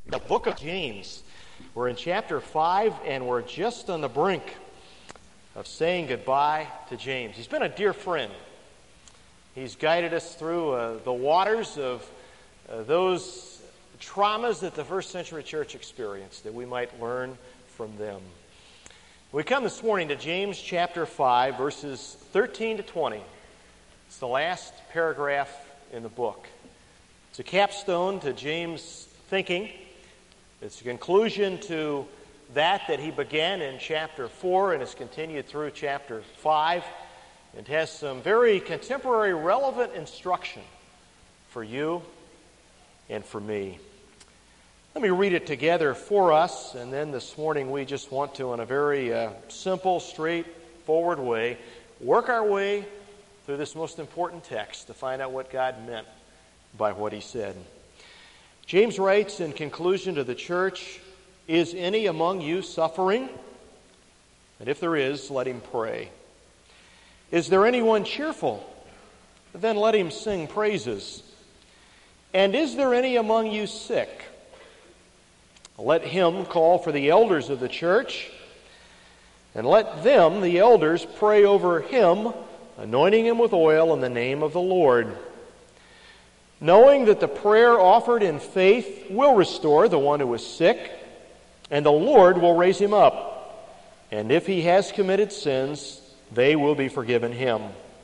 The book of James. We're in chapter 5, and we're just on the brink of saying goodbye to James. He's been a dear friend. He's guided us through the waters of those traumas that the first century church experienced, that we might learn from them. We come this morning to James chapter 5, verses 13 to 20. It's the last paragraph in the book. It's a capstone to James' thinking. It's a conclusion to that he began in chapter 4 and has continued through chapter 5. It has some very contemporary, relevant instruction for you and for me. Let me read it together for us, and then this morning we just want to, in a very simple, straightforward way, work our way through this most important text to find out what God meant by what he said. James writes in conclusion to the church, "Is any among you suffering? And if there is, let him pray. Is there anyone cheerful? Then let him sing praises. And is there any among you sick? Let him call for the elders of the church, and let them, the elders, pray over him, anointing him with oil in the name of the Lord. Knowing that the prayer offered in faith will restore the one who is sick, and the Lord will raise him up. And if he has committed sins, they will be forgiven him.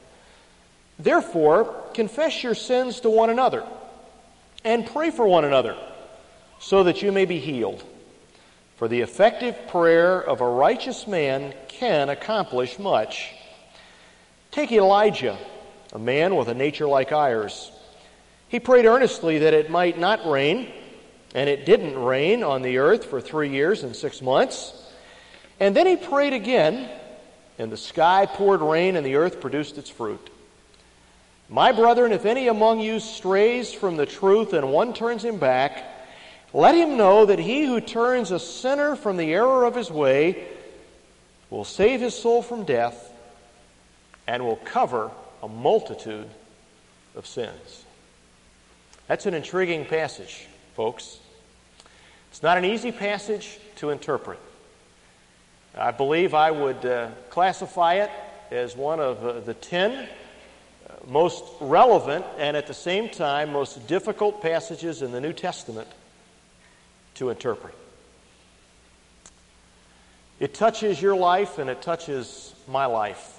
Therefore, confess your sins to one another, and pray for one another, so that you may be healed. For the effective prayer of a righteous man can accomplish much. Take Elijah, a man with a nature like ours. He prayed earnestly that it might not rain, and it didn't rain on the earth for 3 years and 6 months. And then he prayed again, and the sky poured rain, and the earth produced its fruit. My brethren, if any among you strays from the truth and one turns him back, let him know that he who turns a sinner from the error of his way will save his soul from death and will cover a multitude of sins." That's an intriguing passage, folks. It's not an easy passage to interpret. I believe I would classify it as one of the 10 most relevant and at the same time most difficult passages in the New Testament to interpret. It touches your life and it touches my life.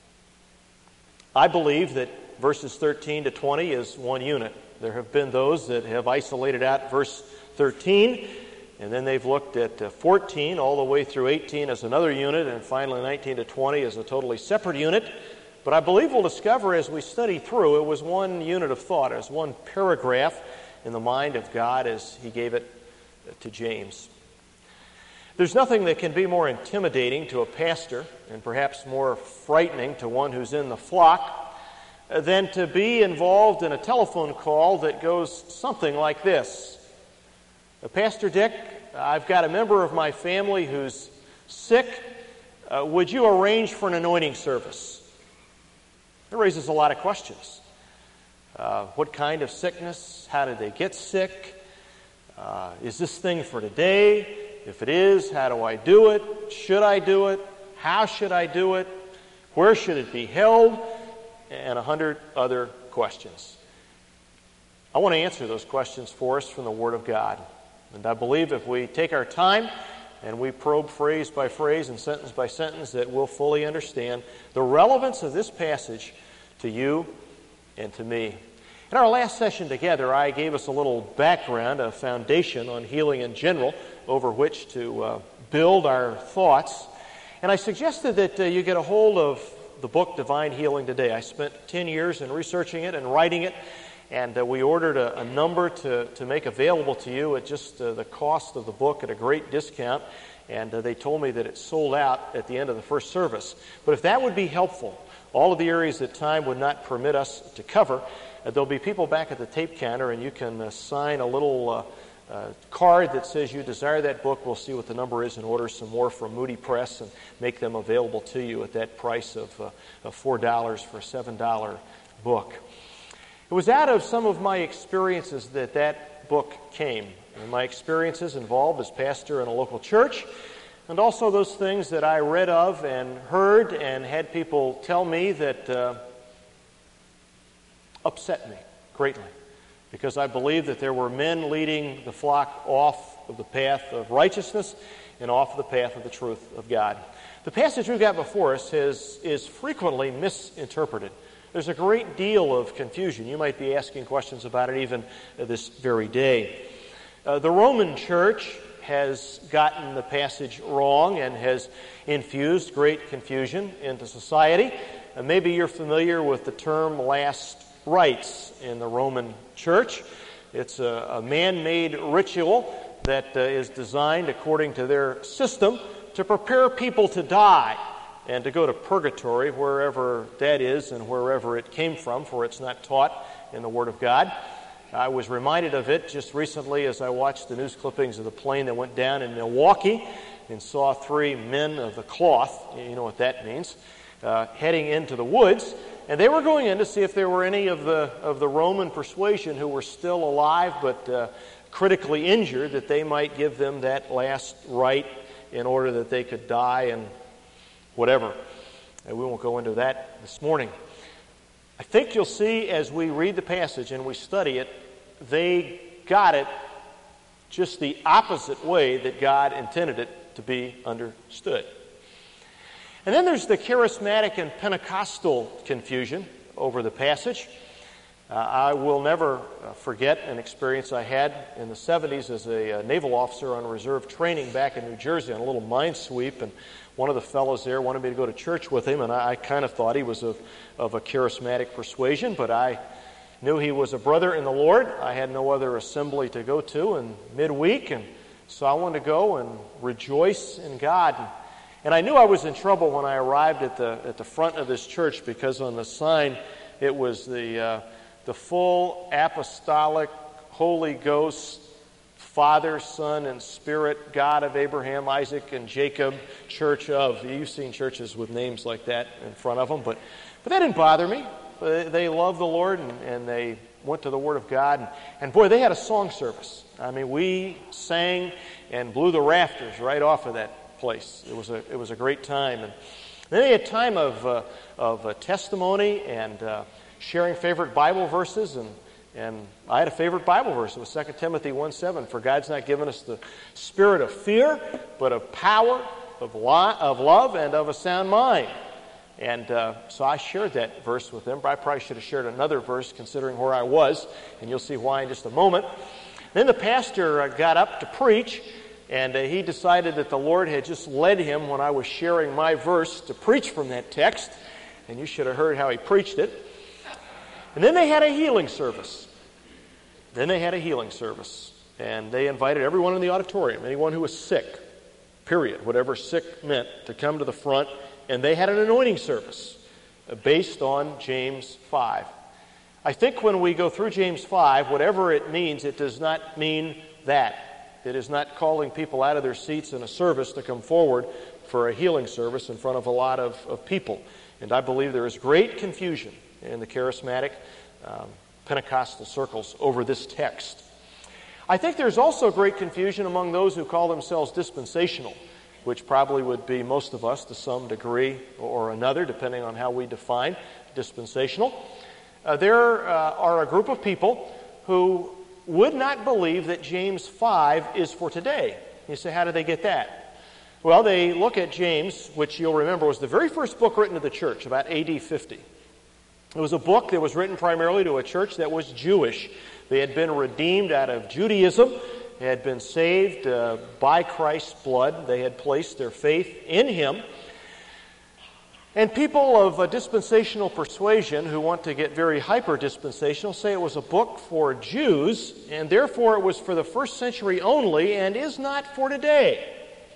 I believe that verses 13 to 20 is one unit. There have been those that have isolated out verse 13, and then they've looked at 14 all the way through 18 as another unit, and finally 19 to 20 as a totally separate unit. But I believe we'll discover as we study through, it was one unit of thought, it was one paragraph in the mind of God as he gave it to James. There's nothing that can be more intimidating to a pastor, and perhaps more frightening to one who's in the flock, than to be involved in a telephone call that goes something like this. Pastor Dick, I've got a member of my family who's sick. Would you arrange for an anointing service? It raises a lot of questions. What kind of sickness? How did they get sick? Is this thing for today? If it is, how do I do it? Should I do it? How should I do it? Where should it be held? And 100 other questions. I want to answer those questions for us from the Word of God. And I believe if we take our time and we probe phrase by phrase and sentence by sentence, that we'll fully understand the relevance of this passage to you and to me. In our last session together, I gave us a little background, a foundation on healing in general, over which to build our thoughts. And I suggested that you get a hold of the book Divine Healing Today. I spent 10 years in researching it and writing it, and we ordered a number to make available to you at just the cost of the book at a great discount, and they told me that it sold out at the end of the first service. But if that would be helpful, all of the areas that time would not permit us to cover, there'll be people back at the tape counter, and you can sign a little card that says you desire that book. We'll see what the number is and order some more from Moody Press and make them available to you at that price of $4 for a $7 book. It was out of some of my experiences that book came. and my experiences involved as pastor in a local church, and also those things that I read of and heard and had people tell me that upset me greatly, because I believe that there were men leading the flock off of the path of righteousness and off of the path of the truth of God. The passage we've got before us is frequently misinterpreted. There's a great deal of confusion. You might be asking questions about it even this very day. The Roman Church has gotten the passage wrong and has infused great confusion into society. Maybe you're familiar with the term last rites in the Roman Church. It's a man-made ritual that is designed according to their system to prepare people to die and to go to purgatory, wherever that is and wherever it came from, for it's not taught in the Word of God. I was reminded of it just recently as I watched the news clippings of the plane that went down in Milwaukee and saw 3 men of the cloth, you know what that means, heading into the woods. And they were going in to see if there were any of the Roman persuasion who were still alive but critically injured, that they might give them that last rite in order that they could die and whatever. And we won't go into that this morning. I think you'll see as we read the passage and we study it, they got it just the opposite way that God intended it to be understood. And then there's the charismatic and Pentecostal confusion over the passage. I will never forget an experience I had in the 70s as a naval officer on reserve training back in New Jersey on a little mine sweep, and one of the fellows there wanted me to go to church with him, and I kind of thought he was of a charismatic persuasion, but I knew he was a brother in the Lord. I had no other assembly to go to in midweek, and so I wanted to go and rejoice in God. And I knew I was in trouble when I arrived at the front of this church, because on the sign it was the full apostolic Holy Ghost Father, Son, and Spirit, God of Abraham, Isaac, and Jacob, Church of. You've seen churches with names like that in front of them, but that didn't bother me. They loved the Lord, and they went to the Word of God. And boy, they had a song service. I mean, we sang and blew the rafters right off of that place. It was a great time. And then they had time of testimony and sharing favorite Bible verses, and I had a favorite Bible verse. It was 2 Timothy 1:7. For God's not given us the spirit of fear, but of power, of love, and of a sound mind. And so I shared that verse with them. But I probably should have shared another verse considering where I was, and you'll see why in just a moment. Then the pastor got up to preach, and he decided that the Lord had just led him when I was sharing my verse to preach from that text, and you should have heard how he preached it. And then they had a healing service. And they invited everyone in the auditorium, anyone who was sick, period, whatever sick meant, to come to the front. And they had an anointing service based on James 5. I think when we go through James 5, whatever it means, it does not mean that. It is not calling people out of their seats in a service to come forward for a healing service in front of a lot of people. And I believe there is great confusion in the charismatic Pentecostal circles over this text. I think there's also great confusion among those who call themselves dispensational, which probably would be most of us to some degree or another, depending on how we define dispensational. There are a group of people who would not believe that James 5 is for today. You say, how do they get that? Well, they look at James, which you'll remember was the very first book written to the church, about AD 50. It was a book that was written primarily to a church that was Jewish. They had been redeemed out of Judaism. They had been saved by Christ's blood. They had placed their faith in Him. And people of dispensational persuasion who want to get very hyper-dispensational say it was a book for Jews, and therefore it was for the first century only and is not for today.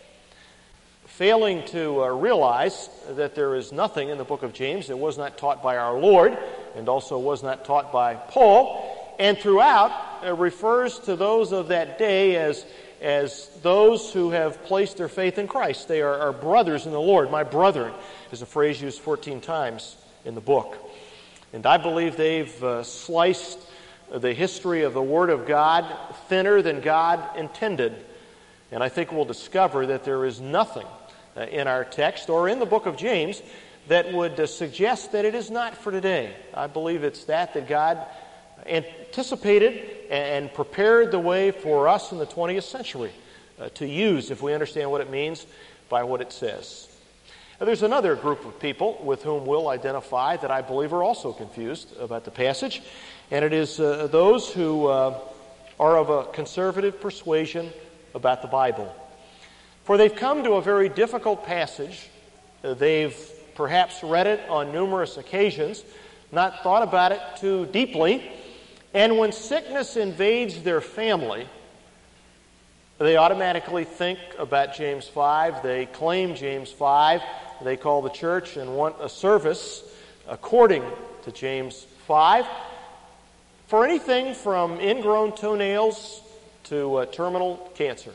Failing to realize that there is nothing in the book of James that was not taught by our Lord and also was not taught by Paul, and throughout refers to those of that day as those who have placed their faith in Christ. They are our brothers in the Lord. My brethren is a phrase used 14 times in the book. And I believe they've sliced the history of the Word of God thinner than God intended. And I think we'll discover that there is nothing in our text or in the book of James that would suggest that it is not for today. I believe it's that God anticipated and prepared the way for us in the 20th century to use if we understand what it means by what it says. Now, there's another group of people with whom we'll identify that I believe are also confused about the passage, and it is those who are of a conservative persuasion about the Bible. For they've come to a very difficult passage. They've perhaps read it on numerous occasions, not thought about it too deeply, and when sickness invades their family, they automatically think about James 5. They claim James 5. They call the church and want a service according to James 5 for anything from ingrown toenails to terminal cancer.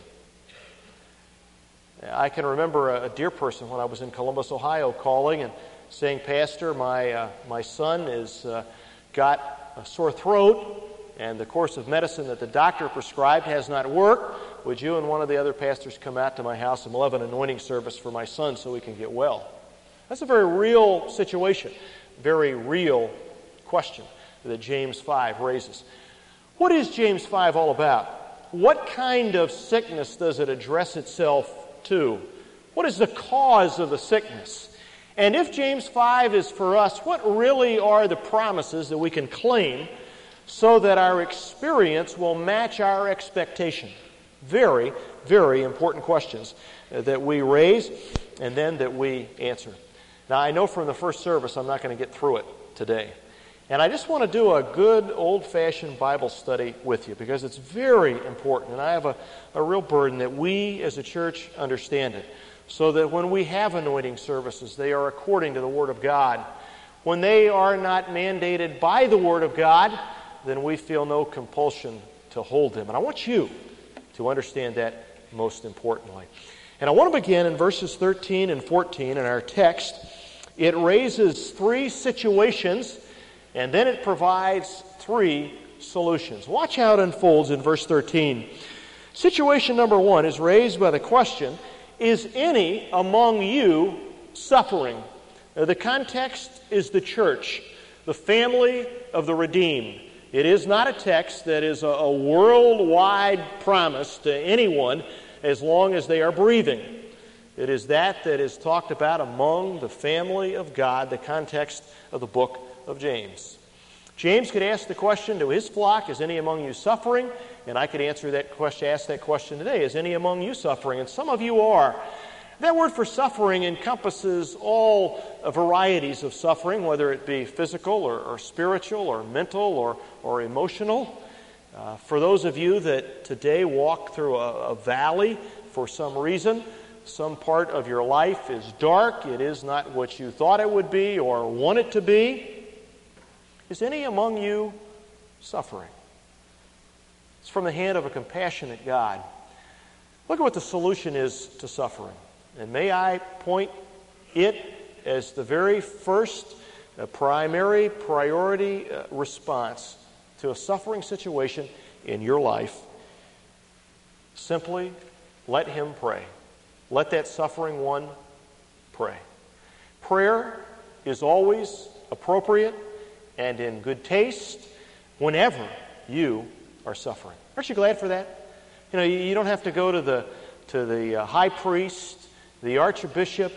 I can remember a dear person when I was in Columbus, Ohio, calling and saying, "Pastor, my son has got a sore throat, and the course of medicine that the doctor prescribed has not worked. Would you and one of the other pastors come out to my house and we'll have an anointing service for my son so he can get well?" That's a very real situation, very real question that James 5 raises. What is James 5 all about? What kind of sickness does it address itself to? What is the cause of the sickness? And if James 5 is for us, what really are the promises that we can claim so that our experience will match our expectation? Very, very important questions that we raise and then that we answer. Now, I know from the first service I'm not going to get through it today. And I just want to do a good old-fashioned Bible study with you because it's very important. And I have a real burden that we as a church understand it so that when we have anointing services, they are according to the Word of God. When they are not mandated by the Word of God, then we feel no compulsion to hold them. And I want you to understand that most importantly. And I want to begin in verses 13 and 14 in our text. It raises three situations, and then it provides three solutions. Watch how it unfolds in verse 13. Situation number 1 is raised by the question, is any among you suffering? The context is the church, the family of the redeemed. It is not a text that is a worldwide promise to anyone as long as they are breathing. It is that is talked about among the family of God, the context of the book of James. James could ask the question to his flock, is any among you suffering? And I could answer that question, ask that question today, is any among you suffering? And some of you are. That word for suffering encompasses all varieties of suffering, whether it be physical or spiritual or mental or emotional. For those of you that today walk through a valley for some reason, some part of your life is dark, it is not what you thought it would be or want it to be. Is any among you suffering? It's from the hand of a compassionate God. Look at what the solution is to suffering. And may I point it as the very first primary priority response to a suffering situation in your life. Simply let him pray. Let that suffering one pray. Prayer is always appropriate and in good taste whenever you are suffering. Aren't you glad for that? You know, you don't have to go to the high priest, the archbishop,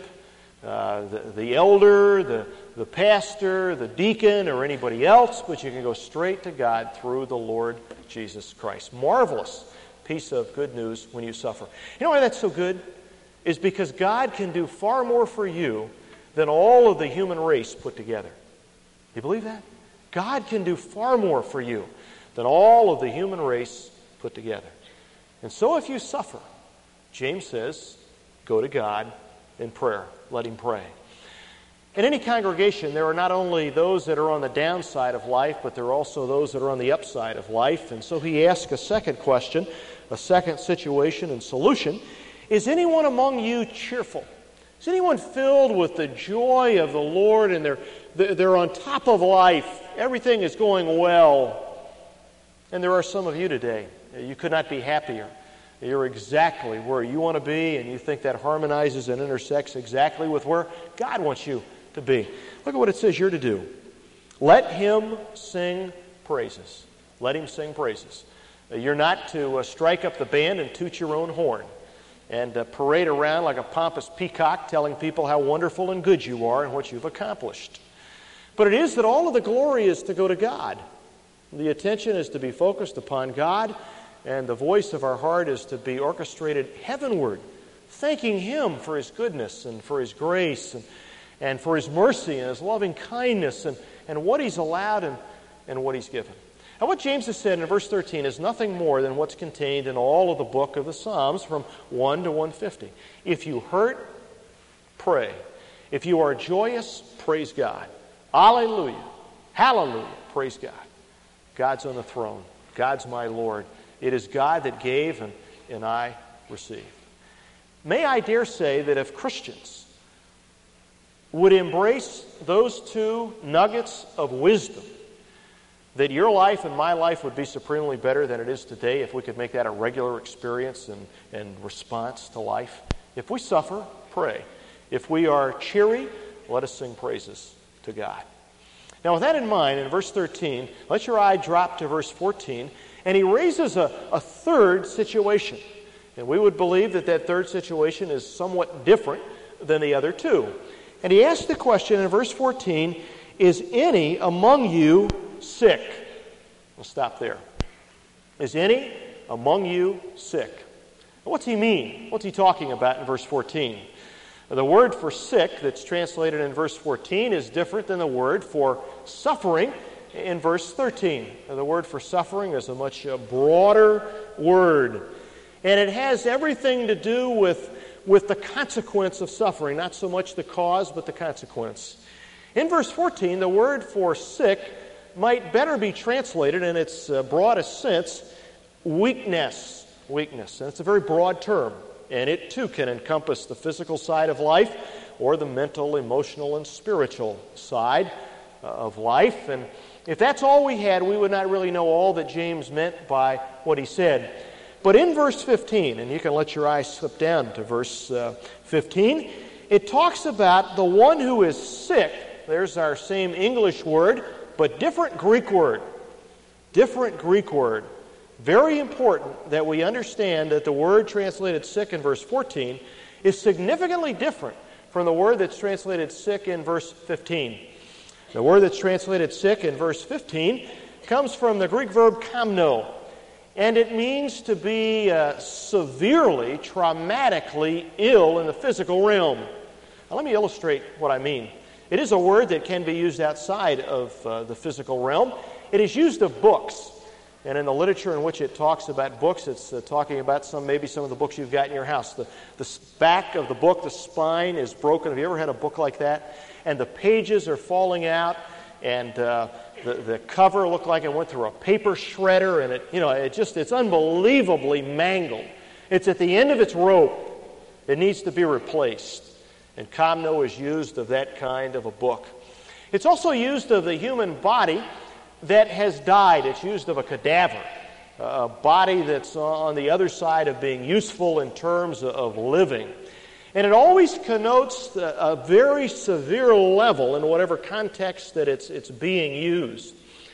the elder, the pastor, the deacon, or anybody else, but you can go straight to God through the Lord Jesus Christ. Marvelous piece of good news when you suffer. You know why that's so good? Is because God can do far more for you than all of the human race put together. You believe that? God can do far more for you than all of the human race put together. And so if you suffer, James says, go to God in prayer. Let him pray. In any congregation, there are not only those that are on the downside of life, but there are also those that are on the upside of life. And so he asks a second question, a second situation and solution. Is anyone among you cheerful? Is anyone filled with the joy of the Lord and they're on top of life? Everything is going well. And there are some of you today, you could not be happier. You're exactly where you want to be, and you think that harmonizes and intersects exactly with where God wants you to be. Look at what it says you're to do. Let him sing praises. Let him sing praises. You're not to strike up the band and toot your own horn and parade around like a pompous peacock telling people how wonderful and good you are and what you've accomplished. But it is that all of the glory is to go to God. The attention is to be focused upon God, and the voice of our heart is to be orchestrated heavenward, thanking him for his goodness and for his grace and for his mercy and his loving kindness and what he's allowed and what he's given. And what James has said in verse 13 is nothing more than what's contained in all of the book of the Psalms from 1 to 150. If you hurt, pray. If you are joyous, praise God. Alleluia. Hallelujah. Praise God. God's on the throne. God's my Lord. It is God that gave and I receive. May I dare say that if Christians would embrace those two nuggets of wisdom, that your life and my life would be supremely better than it is today if we could make that a regular experience and response to life. If we suffer, pray. If we are cheery, let us sing praises to God. Now, with that in mind, in verse 13, let your eye drop to verse 14, and he raises a third situation. And we would believe that third situation is somewhat different than the other two. And he asks the question in verse 14, is any among you sick? We'll stop there. Is any among you sick? What's he mean? What's he talking about in verse 14? The word for sick that's translated in verse 14 is different than the word for suffering in verse 13. The word for suffering is a much broader word. And it has everything to do with the consequence of suffering, not so much the cause, but the consequence. In verse 14, the word for sick might better be translated in its broadest sense, weakness. Weakness. And it's a very broad term. And it too can encompass the physical side of life or the mental, emotional, and spiritual side of life. And if that's all we had, we would not really know all that James meant by what he said. But in verse 15, and you can let your eyes slip down to verse 15, it talks about the one who is sick. There's our same English word, but different Greek word. Different Greek word. Very important that we understand that the word translated sick in verse 14 is significantly different from the word that's translated sick in verse 15. The word that's translated sick in verse 15 comes from the Greek verb kamno, and it means to be severely, traumatically ill in the physical realm. Now, let me illustrate what I mean. It is a word that can be used outside of the physical realm. It is used of books. And in the literature in which it talks about books, it's talking about maybe some of the books you've got in your house. The back of the book, the spine is broken. Have you ever had a book like that? And the pages are falling out, and the cover looked like it went through a paper shredder, and it's unbelievably mangled. It's at the end of its rope. It needs to be replaced. And kamno is used of that kind of a book. It's also used of the human body that has died. It's used of a cadaver, a body that's on the other side of being useful in terms of living. And it always connotes a very severe level in whatever context that it's being used.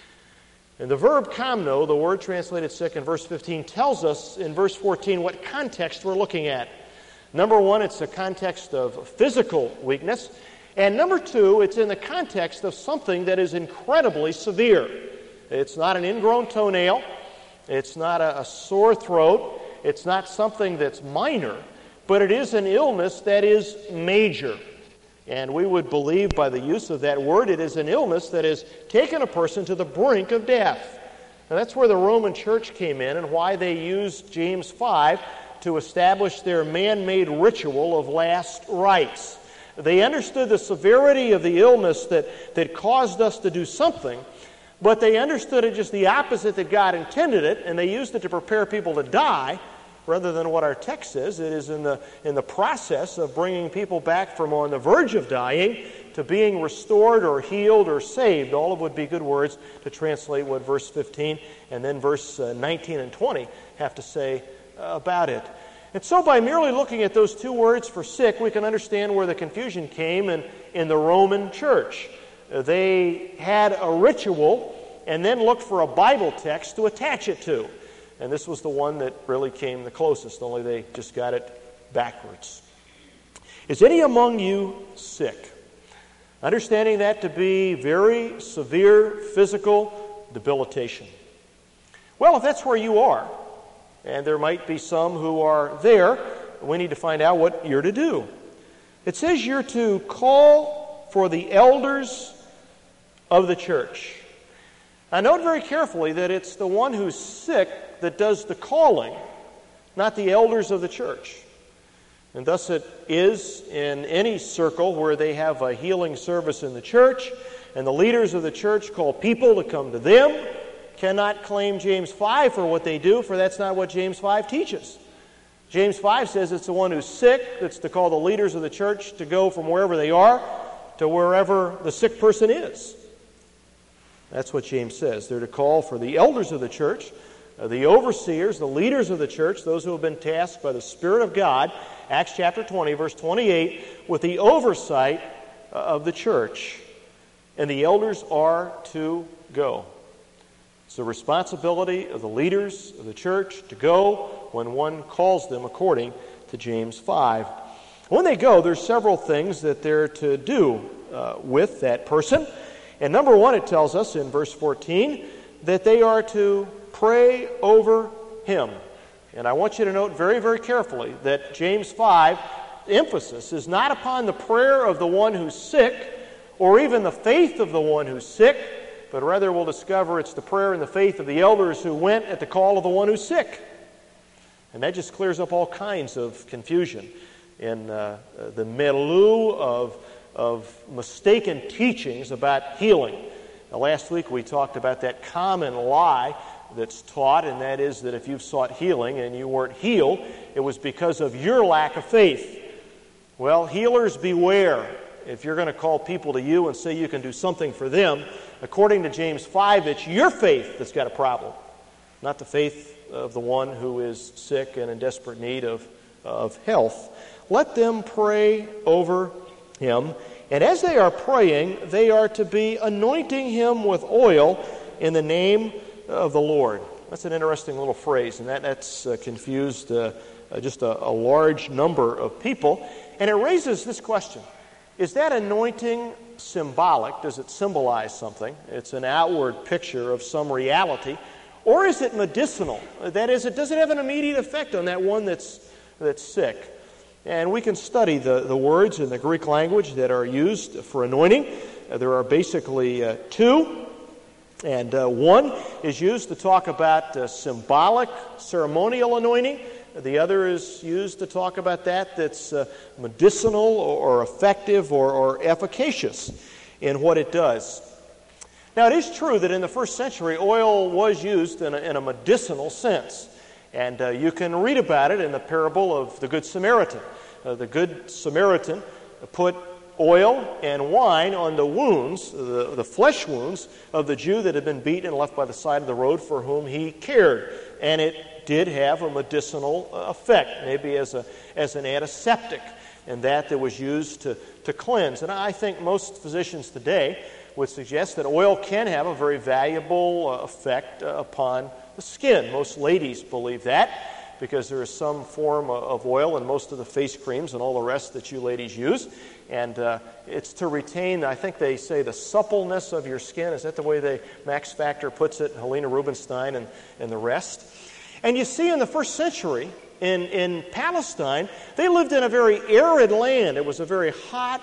And the verb kamno, the word translated sick in verse 15, tells us in verse 14 what context we're looking at. Number one, it's a context of physical weakness. And number two, it's in the context of something that is incredibly severe. It's not an ingrown toenail. It's not a sore throat. It's not something that's minor. But it is an illness that is major. And we would believe by the use of that word, it is an illness that has taken a person to the brink of death. Now that's where the Roman Church came in and why they used James 5 to establish their man-made ritual of last rites. They understood the severity of the illness that caused us to do something, but they understood it just the opposite that God intended it, and they used it to prepare people to die rather than what our text says. It is in the process of bringing people back from on the verge of dying to being restored or healed or saved. All of would be good words to translate what verse 15 and then verse 19 and 20 have to say about it. And so by merely looking at those two words for sick, we can understand where the confusion came in the Roman church. They had a ritual and then looked for a Bible text to attach it to. And this was the one that really came the closest, only they just got it backwards. Is any among you sick? Understanding that to be very severe physical debilitation. Well, if that's where you are, and there might be some who are there, we need to find out what you're to do. It says you're to call for the elders of the church. Now note very carefully that it's the one who's sick that does the calling, not the elders of the church. And thus it is in any circle where they have a healing service in the church, and the leaders of the church call people to come to them, cannot claim James 5 for what they do, for that's not what James 5 teaches. James 5 says it's the one who's sick that's to call the leaders of the church to go from wherever they are to wherever the sick person is. That's what James says. They're to call for the elders of the church, the overseers, the leaders of the church, those who have been tasked by the Spirit of God, Acts chapter 20, verse 28, with the oversight of the church. And the elders are to go. It's the responsibility of the leaders of the church to go when one calls them according to James 5. When they go, there's several things that they're to do with that person. And number one, it tells us in verse 14 that they are to pray over him. And I want you to note very, very carefully that James 5 emphasis is not upon the prayer of the one who's sick or even the faith of the one who's sick, but rather we'll discover it's the prayer and the faith of the elders who went at the call of the one who's sick. And that just clears up all kinds of confusion in the milieu of mistaken teachings about healing. Now, last week we talked about that common lie that's taught, and that is that if you've sought healing and you weren't healed, it was because of your lack of faith. Well, healers beware. If you're going to call people to you and say you can do something for them, according to James 5, it's your faith that's got a problem, not the faith of the one who is sick and in desperate need of health. Let them pray over him. And as they are praying, they are to be anointing him with oil in the name of the Lord. That's an interesting little phrase, and that's confused just a large number of people. And it raises this question. Is that anointing symbolic? Does it symbolize something? It's an outward picture of some reality. Or is it medicinal? That is, does it have an immediate effect on that one that's sick? And we can study the words in the Greek language that are used for anointing. There are basically two. And one is used to talk about symbolic, ceremonial anointing. The other is used to talk about that's medicinal or effective or efficacious in what it does. Now, it is true that in the first century, oil was used in a medicinal sense. And you can read about it in the parable of the Good Samaritan. The Good Samaritan put oil and wine on the wounds, the flesh wounds of the Jew that had been beaten and left by the side of the road for whom he cared. And it did have a medicinal effect, maybe as an antiseptic, and that was used to cleanse. And I think most physicians today would suggest that oil can have a very valuable effect upon the skin. Most ladies believe that, because there is some form of oil in most of the face creams and all the rest that you ladies use. And it's to retain, I think they say, the suppleness of your skin. Is that the way Max Factor puts it, Helena Rubinstein and the rest? And you see in the first century, in Palestine, they lived in a very arid land. It was a very hot,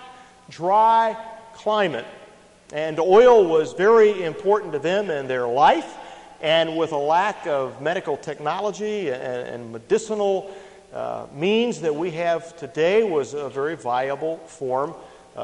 dry climate. And oil was very important to them in their life. And with a lack of medical technology and medicinal means that we have today, was a very viable form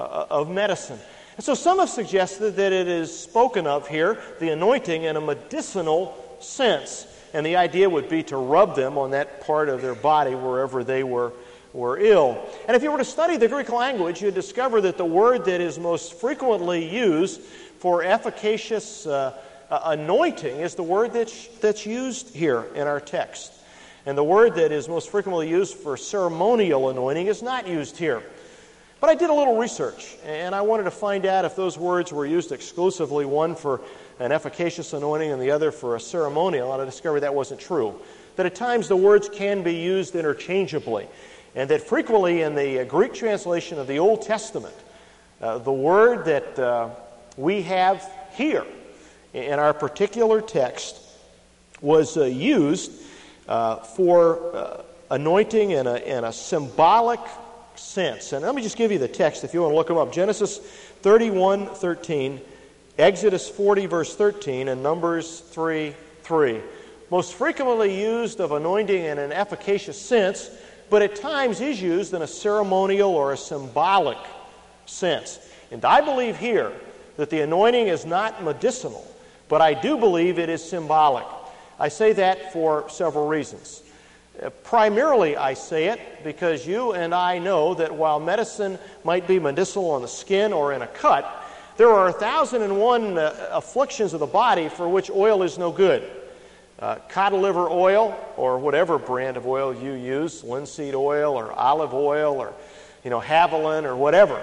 of medicine. And so some have suggested that it is spoken of here, the anointing, in a medicinal sense. And the idea would be to rub them on that part of their body wherever they were ill. And if you were to study the Greek language, you'd discover that the word that is most frequently used for efficacious anointing is the word that's used here in our text. And the word that is most frequently used for ceremonial anointing is not used here. But I did a little research, and I wanted to find out if those words were used exclusively, one for an efficacious anointing and the other for a ceremonial, and I discovered that wasn't true. That at times the words can be used interchangeably, and that frequently in the Greek translation of the Old Testament, the word that we have here in our particular text was used for anointing in a symbolic sense. And let me just give you the text if you want to look them up. Genesis 31:13, Exodus 40, verse 13, and Numbers 3:3. Most frequently used of anointing in an efficacious sense, but at times is used in a ceremonial or a symbolic sense. And I believe here that the anointing is not medicinal, but I do believe it is symbolic. I say that for several reasons. Primarily, I say it because you and I know that while medicine might be medicinal on the skin or in a cut, there are 1,001 afflictions of the body for which oil is no good. Cod liver oil, or whatever brand of oil you use, linseed oil or olive oil or Haviland or whatever,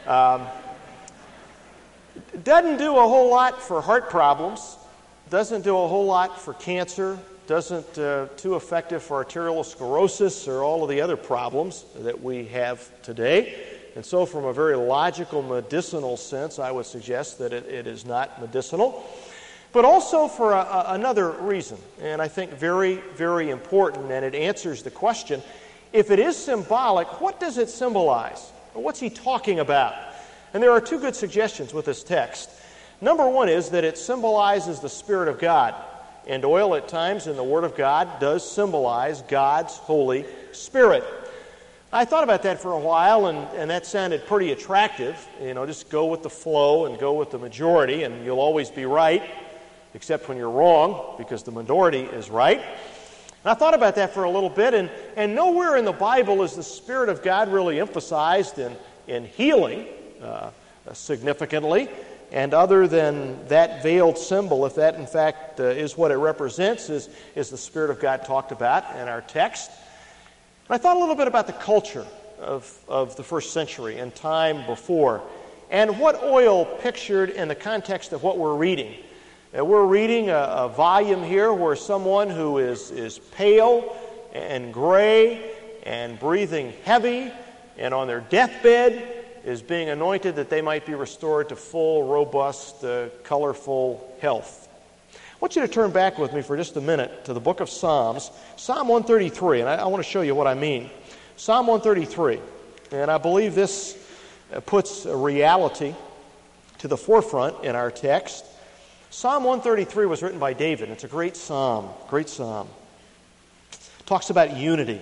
doesn't do a whole lot for heart problems, doesn't do a whole lot for cancer, doesn't too effective for arterial sclerosis or all of the other problems that we have today. And so from a very logical medicinal sense, I would suggest that it is not medicinal. But also for another reason, and I think very, very important, and it answers the question, if it is symbolic, what does it symbolize? What's he talking about? And there are two good suggestions with this text. Number one is that it symbolizes the Spirit of God. And oil at times in the Word of God does symbolize God's Holy Spirit. I thought about that for a while, and that sounded pretty attractive. Just go with the flow and go with the majority, and you'll always be right, except when you're wrong, because the minority is right. And I thought about that for a little bit, and nowhere in the Bible is the Spirit of God really emphasized in healing significantly. And other than that veiled symbol, if that in fact is what it represents, is the Spirit of God talked about in our text. And I thought a little bit about the culture of the first century and time before, and what oil pictured in the context of what we're reading. We're reading a volume here where someone who is pale and gray and breathing heavy and on their deathbed is being anointed that they might be restored to full, robust, colorful health. I want you to turn back with me for just a minute to the book of Psalms, Psalm 133, and I want to show you what I mean. Psalm 133, and I believe this puts a reality to the forefront in our text. Psalm 133 was written by David. It's a great psalm, great psalm. It talks about unity.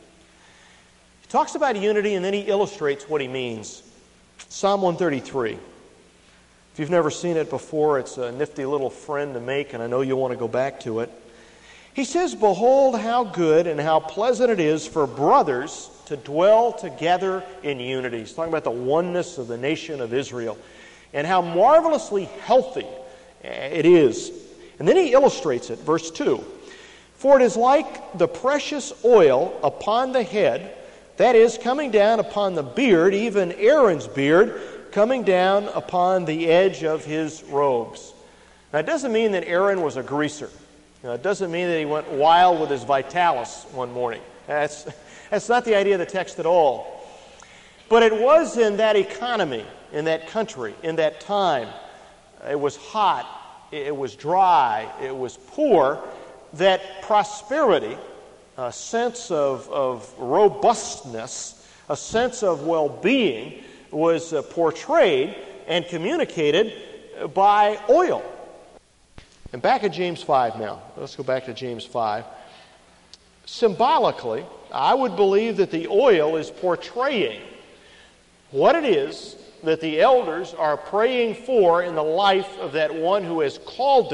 He talks about unity, and then he illustrates what he means. Psalm 133. If you've never seen it before, it's a nifty little friend to make, and I know you'll want to go back to it. He says, "Behold how good and how pleasant it is for brothers to dwell together in unity." He's talking about the oneness of the nation of Israel, and how marvelously healthy it is. And then he illustrates it, verse 2. "For it is like the precious oil upon the head, that is, coming down upon the beard, even Aaron's beard, coming down upon the edge of his robes." Now, it doesn't mean that Aaron was a greaser. It doesn't mean that he went wild with his Vitalis one morning. That's not the idea of the text at all. But it was in that economy, in that country, in that time. It was hot, it was dry, it was poor, that prosperity, a sense of robustness, a sense of well-being was portrayed and communicated by oil. And back at James 5 now. Let's go back to James 5. Symbolically, I would believe that the oil is portraying what it is that the elders are praying for in the life of that one who has called them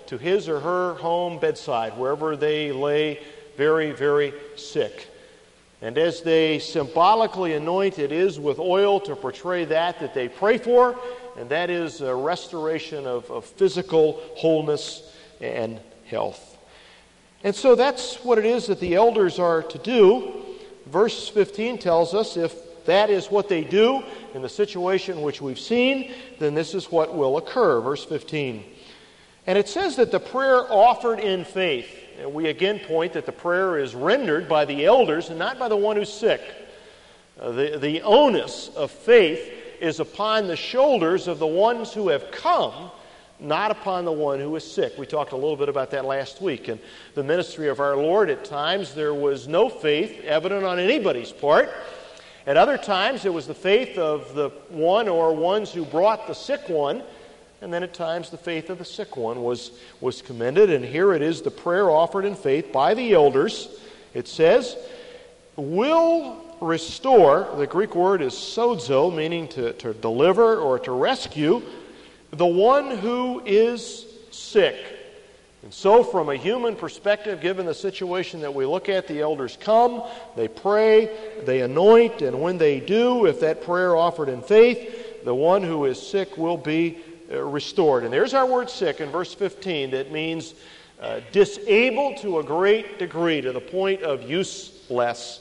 to his or her home bedside, wherever they lay very, very sick. And as they symbolically anoint, it is with oil to portray that they pray for, and that is a restoration of physical wholeness and health. And so that's what it is that the elders are to do. Verse 15 tells us if that is what they do in the situation which we've seen, then this is what will occur. Verse 15. And it says that the prayer offered in faith. And we again point that the prayer is rendered by the elders and not by the one who's sick. The onus of faith is upon the shoulders of the ones who have come, not upon the one who is sick. We talked a little bit about that last week. In the ministry of our Lord, at times there was no faith evident on anybody's part. At other times it was the faith of the one or ones who brought the sick one. And then at times the faith of the sick one was commended. And here it is, the prayer offered in faith by the elders. It says, will restore, the Greek word is sozo, meaning to deliver or to rescue, the one who is sick. And so from a human perspective, given the situation that we look at, the elders come, they pray, they anoint, and when they do, if that prayer offered in faith, the one who is sick will be restored. And there's our word sick in verse 15. That means disabled to a great degree, to the point of uselessness.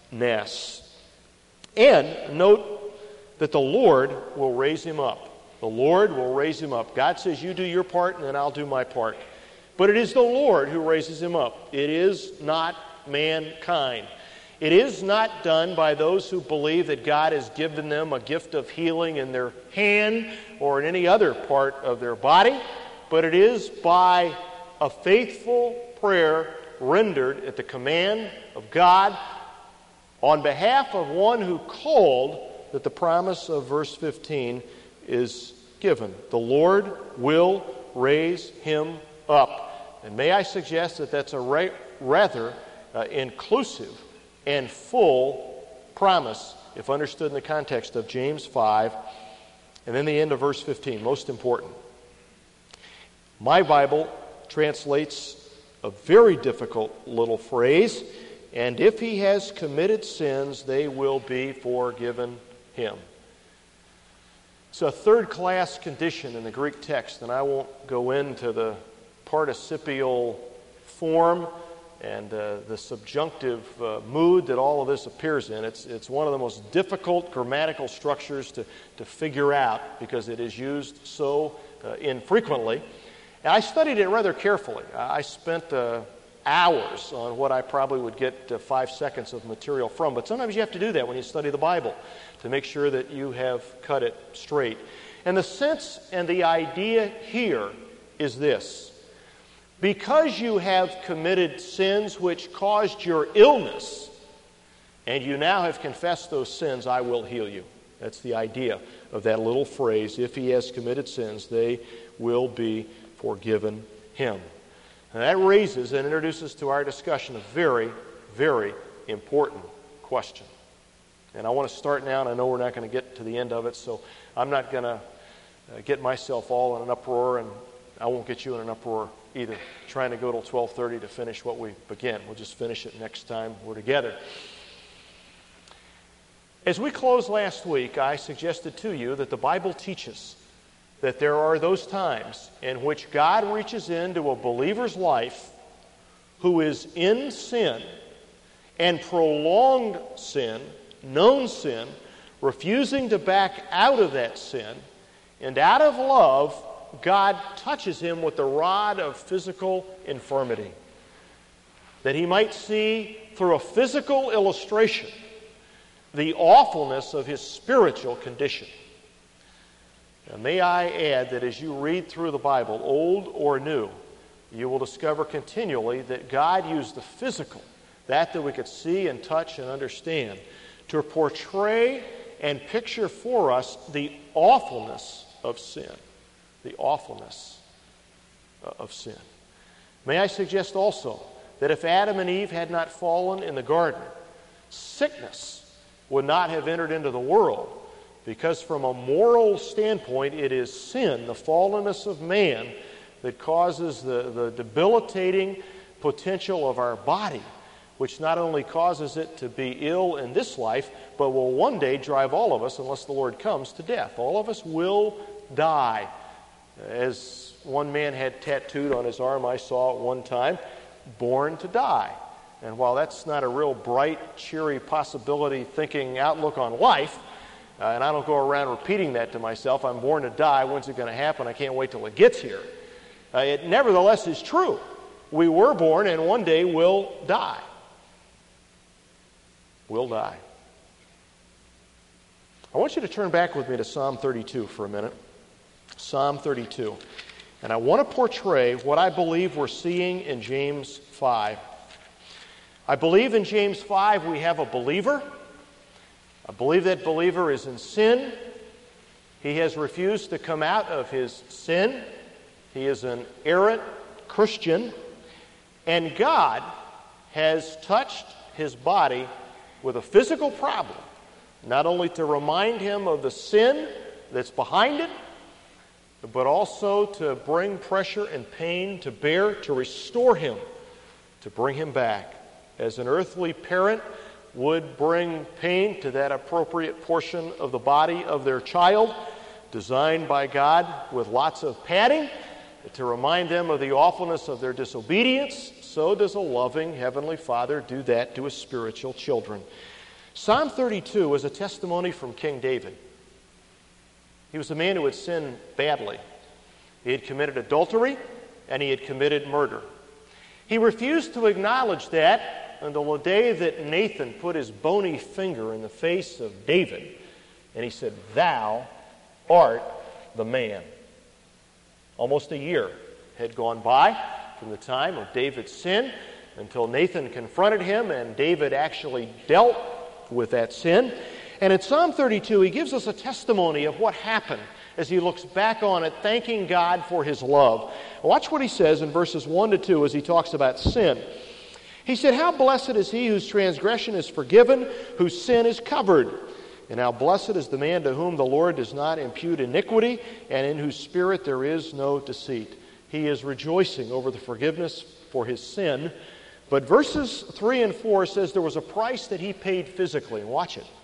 And note that the Lord will raise him up. The Lord will raise him up. God says, you do your part and then I'll do my part. But it is the Lord who raises him up. It is not mankind. It is not done by those who believe that God has given them a gift of healing in their hand or in any other part of their body, but it is by a faithful prayer rendered at the command of God on behalf of one who called that the promise of verse 15 is given. The Lord will raise him up. And may I suggest that that's a rather inclusive and full promise, if understood in the context of James 5, and then the end of verse 15, most important. My Bible translates a very difficult little phrase, and if he has committed sins, they will be forgiven him. It's a third-class condition in the Greek text, and I won't go into the participial form and the subjunctive mood that all of this appears in. It's one of the most difficult grammatical structures to figure out because it is used so infrequently. And I studied it rather carefully. I spent hours on what I probably would get 5 seconds of material from. But sometimes you have to do that when you study the Bible to make sure that you have cut it straight. And the sense and the idea here is this. Because you have committed sins which caused your illness, and you now have confessed those sins, I will heal you. That's the idea of that little phrase. If he has committed sins, they will be forgiven him. And that raises and introduces to our discussion a very, very important question. And I want to start now, and I know we're not going to get to the end of it, so I'm not going to get myself all in an uproar, and I won't get you in an uproar either, trying to go till 12:30 to finish what we begin. We'll just finish it next time we're together. As we closed last week, I suggested to you that the Bible teaches that there are those times in which God reaches into a believer's life who is in sin and prolonged sin, known sin, refusing to back out of that sin, and out of love, God touches him with the rod of physical infirmity, that he might see through a physical illustration the awfulness of his spiritual condition. Now, may I add that as you read through the Bible, old or new, you will discover continually that God used the physical, that we could see and touch and understand, to portray and picture for us the awfulness of sin. The awfulness of sin. May I suggest also that if Adam and Eve had not fallen in the garden, sickness would not have entered into the world, because from a moral standpoint, it is sin, the fallenness of man, that causes the debilitating potential of our body, which not only causes it to be ill in this life, but will one day drive all of us, unless the Lord comes, to death. All of us will die. As one man had tattooed on his arm, I saw at one time, born to die. And while that's not a real bright, cheery possibility thinking outlook on life, and I don't go around repeating that to myself, I'm born to die, when's it going to happen? I can't wait till it gets here. It nevertheless is true. We were born and one day will die. Will die. I want you to turn back with me to Psalm 32 for a minute. Psalm 32. And I want to portray what I believe we're seeing in James 5. I believe in James 5 we have a believer. I believe that believer is in sin. He has refused to come out of his sin. He is an errant Christian. And God has touched his body with a physical problem, not only to remind him of the sin that's behind it, but also to bring pressure and pain to bear, to restore him, to bring him back. As an earthly parent would bring pain to that appropriate portion of the body of their child, designed by God with lots of padding, to remind them of the awfulness of their disobedience, so does a loving Heavenly Father do that to his spiritual children. Psalm 32 is a testimony from King David. He was a man who had sinned badly. He had committed adultery and he had committed murder. He refused to acknowledge that until the day that Nathan put his bony finger in the face of David and he said, "Thou art the man." Almost a year had gone by from the time of David's sin until Nathan confronted him and David actually dealt with that sin. And in Psalm 32, he gives us a testimony of what happened as he looks back on it, thanking God for his love. Watch what he says in verses 1 to 2 as he talks about sin. He said, "How blessed is he whose transgression is forgiven, whose sin is covered. And how blessed is the man to whom the Lord does not impute iniquity, and in whose spirit there is no deceit." He is rejoicing over the forgiveness for his sin. But verses 3 and 4 says there was a price that he paid physically. Watch it.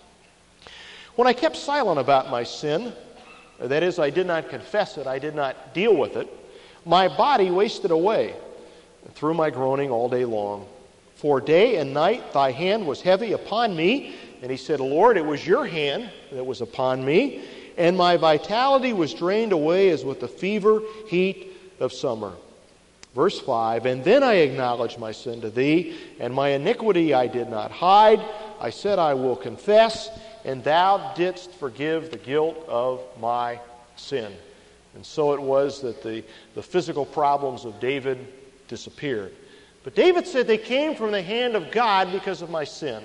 "When I kept silent about my sin," that is, I did not confess it, I did not deal with it, "my body wasted away through my groaning all day long. For day and night thy hand was heavy upon me." And he said, "Lord, it was your hand that was upon me, and my vitality was drained away as with the fever heat of summer." Verse 5, "And then I acknowledged my sin to thee, and my iniquity I did not hide. I said, I will confess, and thou didst forgive the guilt of my sin." And so it was that the physical problems of David disappeared. But David said they came from the hand of God because of my sin.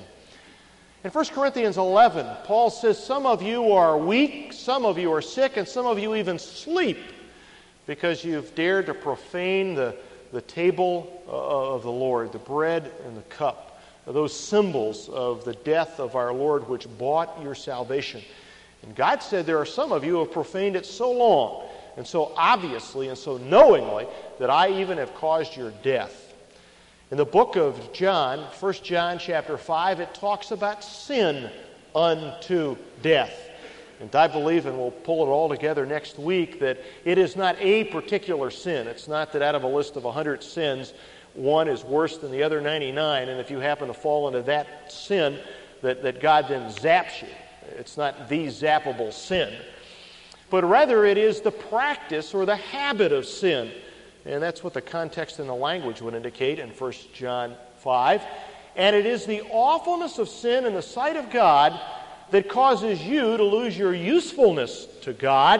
In 1 Corinthians 11, Paul says, "Some of you are weak, some of you are sick, and some of you even sleep because you've dared to profane the table of the Lord, the bread and the cup, those symbols of the death of our Lord which bought your salvation." And God said there are some of you who have profaned it so long and so obviously and so knowingly that I even have caused your death. In the book of John, 1 John chapter 5, it talks about sin unto death. And I believe, and we'll pull it all together next week, that it is not a particular sin. It's not that out of a list of 100 sins, one is worse than the other 99, and if you happen to fall into that sin, that God then zaps you. It's not the zappable sin. But rather it is the practice or the habit of sin. And that's what the context and the language would indicate in 1 John 5. And it is the awfulness of sin in the sight of God that causes you to lose your usefulness to God,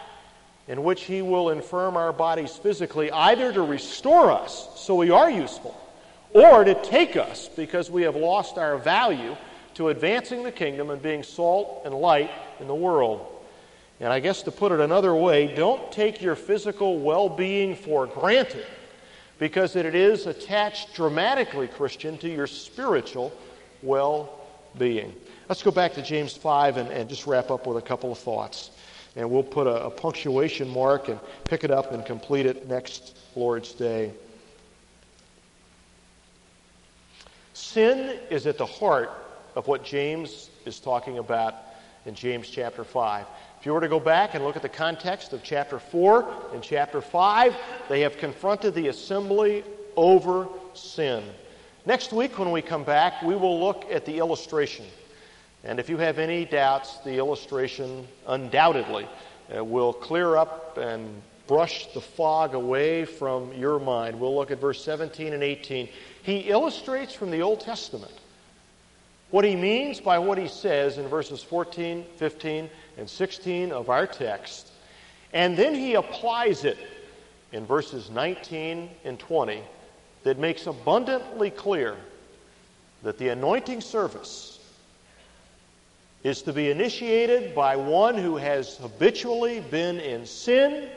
in which He will infirm our bodies physically, either to restore us so we are useful, or to take us because we have lost our value to advancing the kingdom and being salt and light in the world. And I guess to put it another way, don't take your physical well-being for granted, because it is attached dramatically, Christian, to your spiritual well-being. Let's go back to James 5 and just wrap up with a couple of thoughts. And we'll put a punctuation mark and pick it up and complete it next Lord's Day. Sin is at the heart of what James is talking about in James chapter 5. If you were to go back and look at the context of chapter 4 and chapter 5, they have confronted the assembly over sin. Next week when we come back, we will look at the illustration. And if you have any doubts, the illustration undoubtedly will clear up and brush the fog away from your mind. We'll look at verse 17 and 18. He illustrates from the Old Testament what he means by what he says in verses 14, 15, and 16 of our text. And then he applies it in verses 19 and 20 that makes abundantly clear that the anointing service is to be initiated by one who has habitually been in sin,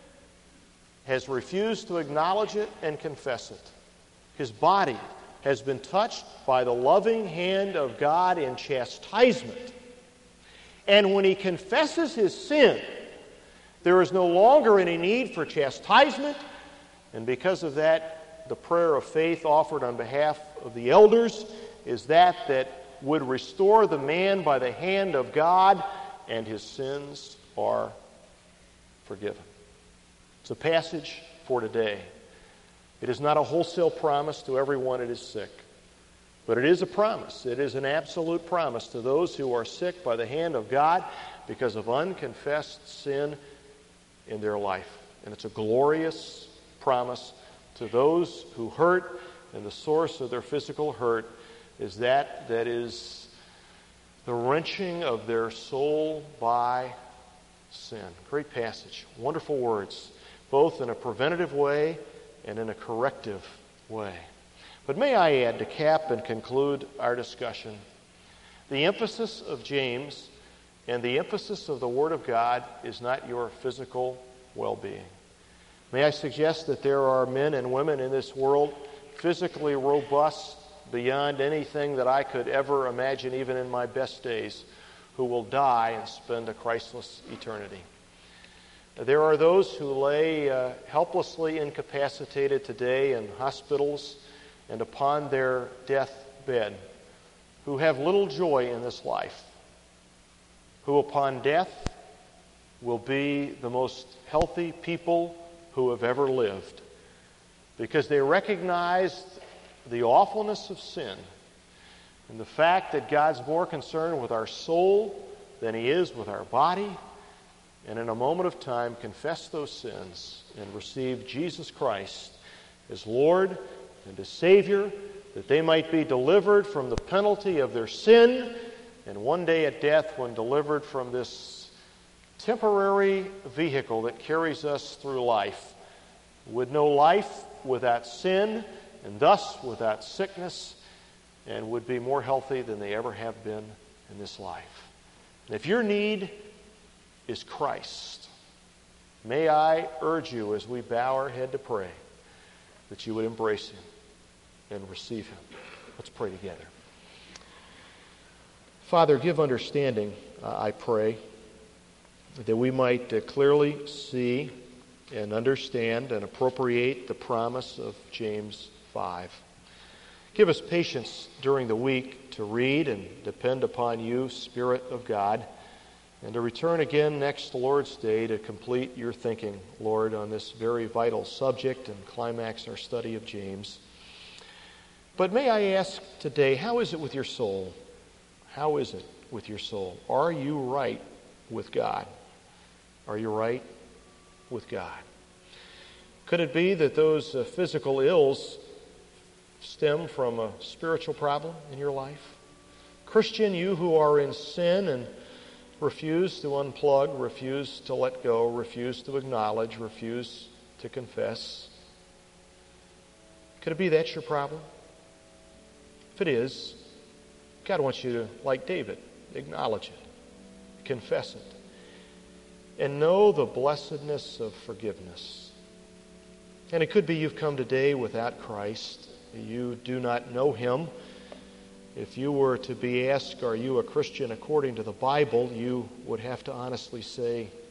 has refused to acknowledge it and confess it. His body has been touched by the loving hand of God in chastisement. And when he confesses his sin, there is no longer any need for chastisement. And because of that, the prayer of faith offered on behalf of the elders is that would restore the man by the hand of God, and his sins are forgiven. It's a passage for today. It is not a wholesale promise to everyone who is sick, but it is a promise. It is an absolute promise to those who are sick by the hand of God because of unconfessed sin in their life. And it's a glorious promise to those who hurt, and the source of their physical hurt is that is the wrenching of their soul by sin. Great passage. Wonderful words, both in a preventative way and in a corrective way. But may I add, to cap and conclude our discussion, the emphasis of James and the emphasis of the Word of God is not your physical well-being. May I suggest that there are men and women in this world physically robust beyond anything that I could ever imagine, even in my best days, who will die and spend a Christless eternity. There are those who lay helplessly incapacitated today in hospitals and upon their deathbed, who have little joy in this life, who upon death will be the most healthy people who have ever lived, because they recognized the awfulness of sin and the fact that God's more concerned with our soul than he is with our body, and in a moment of time confess those sins and receive Jesus Christ as Lord and as Savior, that they might be delivered from the penalty of their sin, and one day at death, when delivered from this temporary vehicle that carries us through life, would know life without sin and thus without sickness, and would be more healthy than they ever have been in this life. And if your need is Christ, may I urge you, as we bow our head to pray, that you would embrace him and receive him. Let's pray together. Father, give understanding, I pray, that we might clearly see and understand and appropriate the promise of James 5. Give us patience during the week to read and depend upon you, Spirit of God, and to return again next Lord's Day to complete your thinking, Lord, on this very vital subject and climax our study of James. But may I ask today, how is it with your soul? How is it with your soul? Are you right with God? Are you right with God? Could it be that those physical ills stem from a spiritual problem in your life? Christian, you who are in sin and refuse to unplug, refuse to let go, refuse to acknowledge, refuse to confess. Could it be that's your problem? If it is, God wants you to, like David, acknowledge it, confess it, and know the blessedness of forgiveness. And it could be you've come today without Christ. You do not know him. If you were to be asked, are you a Christian according to the Bible, you would have to honestly say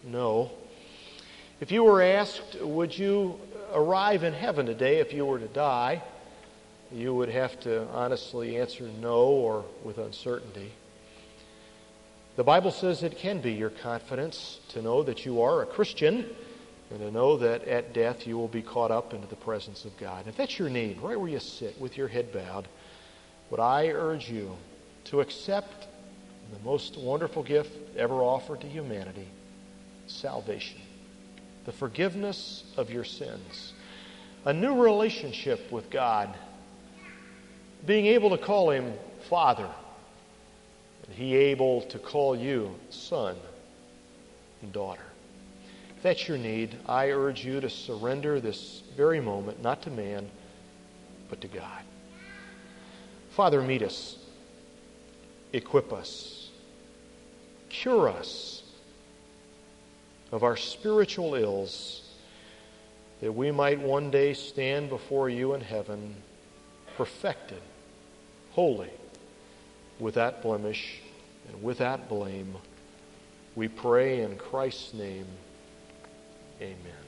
no. If you were asked, would you arrive in heaven today if you were to die, you would have to honestly answer no or with uncertainty. The Bible says it can be your confidence to know that you are a Christian and to know that at death you will be caught up into the presence of God. If that's your need, right where you sit with your head bowed, would I urge you to accept the most wonderful gift ever offered to humanity, salvation, the forgiveness of your sins, a new relationship with God, being able to call Him Father, and He able to call you son and daughter. If that's your need, I urge you to surrender this very moment, not to man, but to God. Father, meet us, equip us, cure us of our spiritual ills, that we might one day stand before you in heaven, perfected, holy, without blemish and without blame. We pray in Christ's name. Amen.